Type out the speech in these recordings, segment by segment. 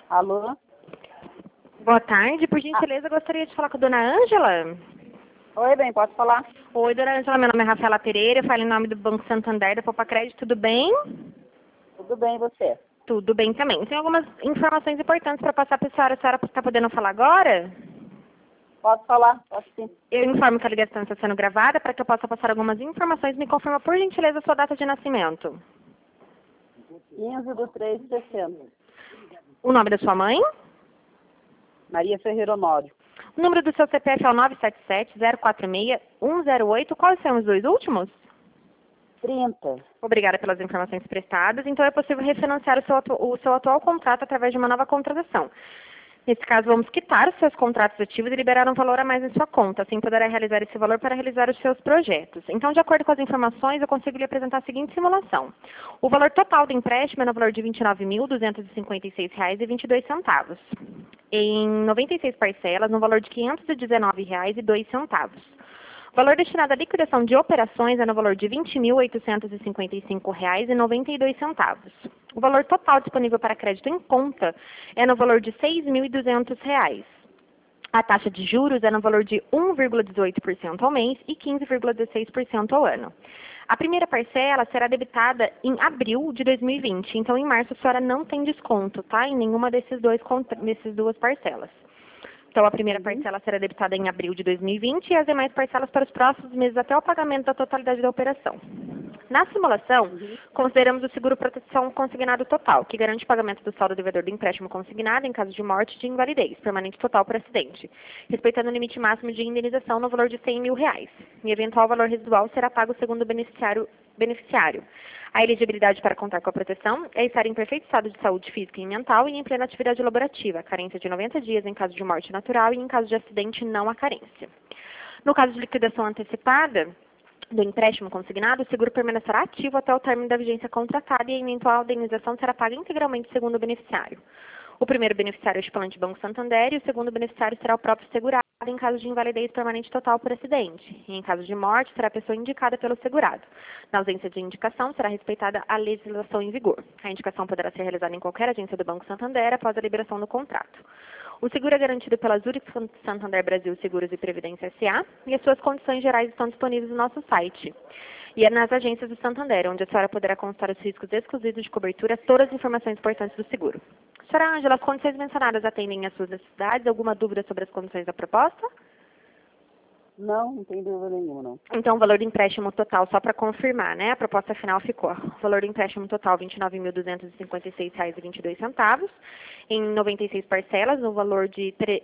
Alô? Boa tarde, por gentileza, gostaria de falar com a dona Ângela. Oi, bem, posso falar? Oi, dona Ângela, meu nome é Rafaela Pereira, falo em nome do Banco Santander da Poupa Crédito, tudo bem? Tudo bem, e você? Tudo bem também. Tem algumas informações importantes para passar para a senhora está podendo falar agora? Posso falar? Posso sim. Eu informo que a ligação está sendo gravada para que eu possa passar algumas informações. Me confirma, por gentileza, a sua data de nascimento. 15/3/60. O nome da sua mãe? Maria Ferreira Honório. O número do seu CPF é o 977-046-108. Quais são os dois últimos? 30. Obrigada pelas informações prestadas. Então, é possível refinanciar o seu atual contrato através de uma nova contratação. Nesse caso, vamos quitar os seus contratos ativos e liberar um valor a mais em sua conta. Assim, poderá realizar esse valor para realizar os seus projetos. Então, de acordo com as informações, eu consigo lhe apresentar a seguinte simulação. O valor total do empréstimo é no valor de R$ 29.256,22. Em 96 parcelas, no valor de R$ 519,02. O valor destinado à liquidação de operações é no valor de R$ 20.855,92. O valor total disponível para crédito em conta é no valor de R$ 6.200. A taxa de juros é no valor de 1,18% ao mês e 15,16% ao ano. A primeira parcela será debitada em abril de 2020, então em março a senhora não tem desconto, tá? Em nenhuma dessas duas parcelas. Então, a primeira parcela será debitada em abril de 2020 e as demais parcelas para os próximos meses até o pagamento da totalidade da operação. Na simulação, consideramos o seguro proteção consignado total, que garante o pagamento do saldo devedor do empréstimo consignado em caso de morte e de invalidez, permanente total por acidente, respeitando o limite máximo de indenização no valor de R$ 100 mil. E eventual valor residual será pago segundo o beneficiário. A elegibilidade para contar com a proteção é estar em perfeito estado de saúde física e mental e em plena atividade laborativa, carência de 90 dias em caso de morte natural e em caso de acidente não há carência. No caso de liquidação antecipada do empréstimo consignado, o seguro permanecerá ativo até o término da vigência contratada e a eventual indenização será paga integralmente segundo o beneficiário. O primeiro beneficiário é o estipulante Banco Santander e o segundo beneficiário será o próprio segurado em caso de invalidez permanente total por acidente. E em caso de morte, será a pessoa indicada pelo segurado. Na ausência de indicação, será respeitada a legislação em vigor. A indicação poderá ser realizada em qualquer agência do Banco Santander após a liberação do contrato. O seguro é garantido pela Zurich Santander Brasil Seguros e Previdência S.A. e as suas condições gerais estão disponíveis no nosso site. E é nas agências do Santander, onde a senhora poderá consultar os riscos exclusivos de cobertura, todas as informações importantes do seguro. Senhora Ângela, as condições mencionadas atendem às suas necessidades? Alguma dúvida sobre as condições da proposta? Não tem dúvida nenhuma, não. Então, o valor do empréstimo total, só para confirmar, né? A proposta final ficou. O valor do empréstimo total, R$ 29.256,22, em 96 parcelas, no valor de R$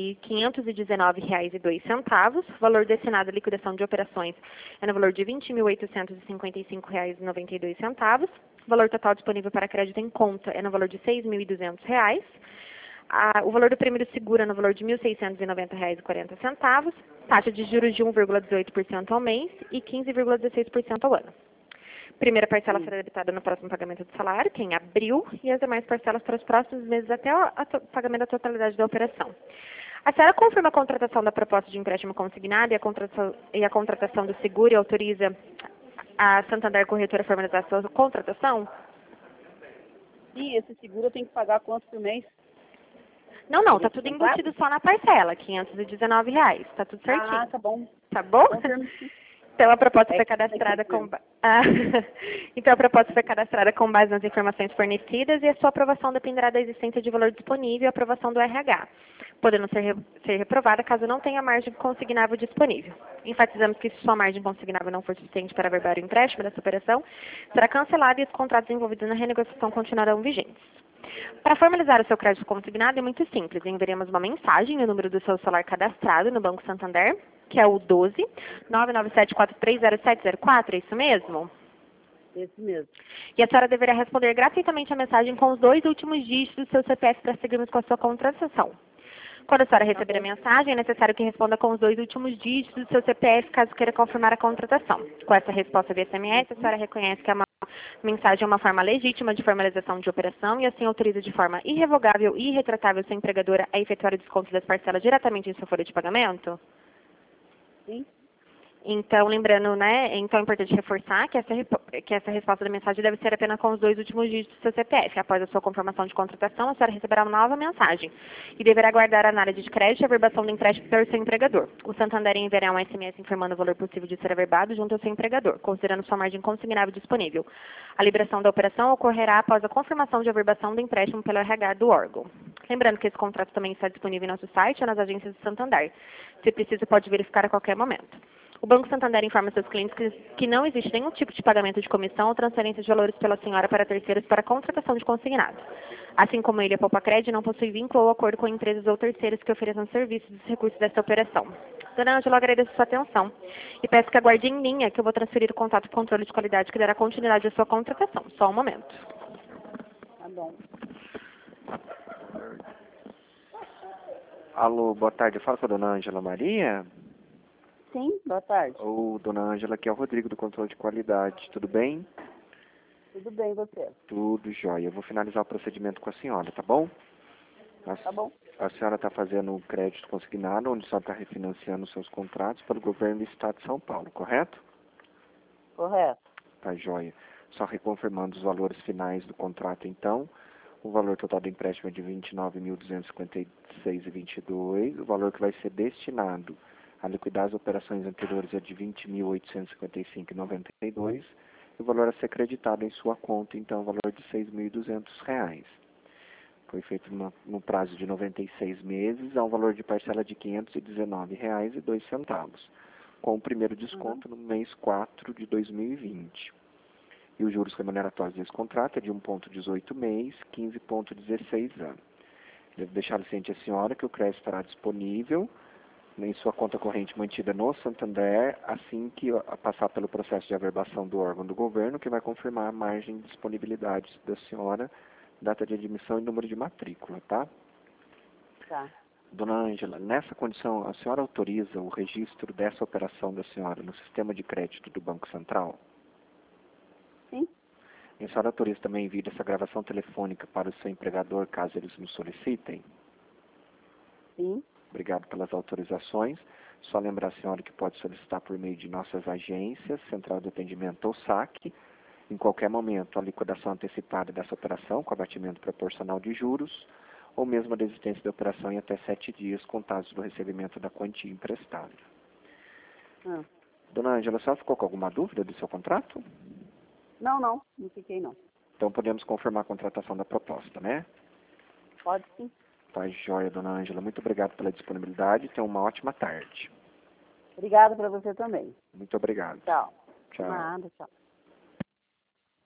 519,02. O valor destinado à liquidação de operações é no valor de R$ 20.855,92. O valor total disponível para crédito em conta é no valor de R$ 6.200. O valor do prêmio do seguro é no valor de R$ 1.690,40, taxa de juros de 1,18% ao mês e 15,16% ao ano. Primeira parcela será debitada no próximo pagamento do salário, que é em abril, e as demais parcelas para os próximos meses até o pagamento da totalidade da operação. A senhora confirma a contratação da proposta de empréstimo consignado e a contratação do seguro e autoriza a Santander Corretora a formalizar a sua contratação? E esse seguro eu tenho que pagar quanto por mês? Não, tá tudo embutido só na parcela, R$ 519. Tá tudo certinho. Ah, tá bom. Tá bom? Confirmo sim. Então a proposta foi cadastrada então a proposta foi cadastrada com base nas informações fornecidas e a sua aprovação dependerá da existência de valor disponível e aprovação do RH, podendo ser reprovada caso não tenha margem consignável disponível. Enfatizamos que se sua margem consignável não for suficiente para averbar o empréstimo dessa operação, será cancelada e os contratos envolvidos na renegociação continuarão vigentes. Para formalizar o seu crédito consignado é muito simples. Enviaremos uma mensagem no número do seu celular cadastrado no Banco Santander, que é o 12 997430704, é isso mesmo? Esse mesmo. E a senhora deverá responder gratuitamente a mensagem com os 2 últimos dígitos do seu CPF para seguirmos com a sua contratação. Quando a senhora receber a mensagem, é necessário que responda com os 2 últimos dígitos do seu CPF, caso queira confirmar a contratação. Com essa resposta via SMS, a senhora reconhece que a mensagem é uma forma legítima de formalização de operação e assim autoriza de forma irrevogável e irretratável sua empregadora a efetuar o desconto das parcelas diretamente em sua folha de pagamento? Sim. Então, lembrando, né, então é importante reforçar que essa resposta da mensagem deve ser apenas com os 2 últimos dígitos do seu CPF. Após a sua confirmação de contratação, a senhora receberá uma nova mensagem e deverá aguardar a análise de crédito e a averbação do empréstimo pelo seu empregador. O Santander enviará um SMS informando o valor possível de ser averbado junto ao seu empregador, considerando sua margem consignável disponível. A liberação da operação ocorrerá após a confirmação de averbação do empréstimo pelo RH do órgão. Lembrando que esse contrato também está disponível em nosso site ou nas agências do Santander. Se precisa, pode verificar a qualquer momento. O Banco Santander informa seus clientes que não existe nenhum tipo de pagamento de comissão ou transferência de valores pela senhora para terceiros para contratação de consignado. Assim como ele, a Poupa-Cred não possui vínculo ou acordo com empresas ou terceiros que ofereçam serviços e recursos desta operação. Dona Ângela, agradeço sua atenção e peço que aguarde em linha que eu vou transferir o contato para o controle de qualidade que dará continuidade à sua contratação. Só um momento. Tá bom. Alô, boa tarde. Eu falo com a dona Ângela Maria? Sim, boa tarde. Ou dona Ângela, aqui é o Rodrigo do Controle de Qualidade. Tudo bem? Tudo bem, você? Tudo jóia. Eu vou finalizar o procedimento com a senhora, tá bom? Tá bom. A senhora está fazendo o crédito consignado, onde a senhora está refinanciando os seus contratos pelo governo do Estado de São Paulo, correto? Correto. Tá jóia. Só reconfirmando os valores finais do contrato, então. O valor total do empréstimo é de R$ 29.256,22. O valor que vai ser destinado a liquidar as operações anteriores é de R$ 20.855,92. E o valor a ser creditado em sua conta, então, é o valor de R$ 6.200. Foi feito no prazo de 96 meses, a um valor de parcela de R$ 519,02, com o primeiro desconto no mês 4 de 2020. E os juros remuneratórios desse contrato é de 1,18 mês, 15,16 anos. Devo deixar ciente a senhora que o crédito estará disponível em sua conta corrente mantida no Santander, assim que passar pelo processo de averbação do órgão do governo, que vai confirmar a margem de disponibilidade da senhora, data de admissão e número de matrícula, tá? Tá. Dona Ângela, nessa condição, a senhora autoriza o registro dessa operação da senhora no sistema de crédito do Banco Central? Sim? E a senhora autoriza também envio dessa gravação telefônica para o seu empregador, caso eles nos solicitem? Sim. Obrigado pelas autorizações. Só lembrar a senhora que pode solicitar por meio de nossas agências, Central de Atendimento ou SAC, em qualquer momento, a liquidação antecipada dessa operação, com abatimento proporcional de juros, ou mesmo a desistência da operação em até 7 dias, contados do recebimento da quantia emprestada. Dona Ângela, a senhora ficou com alguma dúvida do seu contrato? Não fiquei não. Então podemos confirmar a contratação da proposta, né? Pode sim. Tá jóia, dona Ângela. Muito obrigado pela disponibilidade e tenha uma ótima tarde. Obrigada para você também. Muito obrigado. Tchau. Tchau. Nada, tchau.